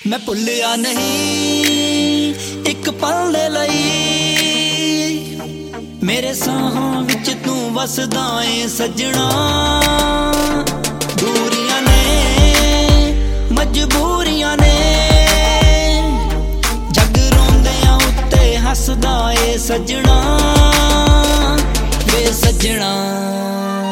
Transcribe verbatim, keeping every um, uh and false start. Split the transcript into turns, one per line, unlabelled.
मैं भुलिया नहीं एक पल दे लई, मेरे साहां विच तू वसदा ऐ सजना। दूरियां ने मजबूरियां ने, जग रोंदियां उत्ते हसदा ऐ सजना वे सजना।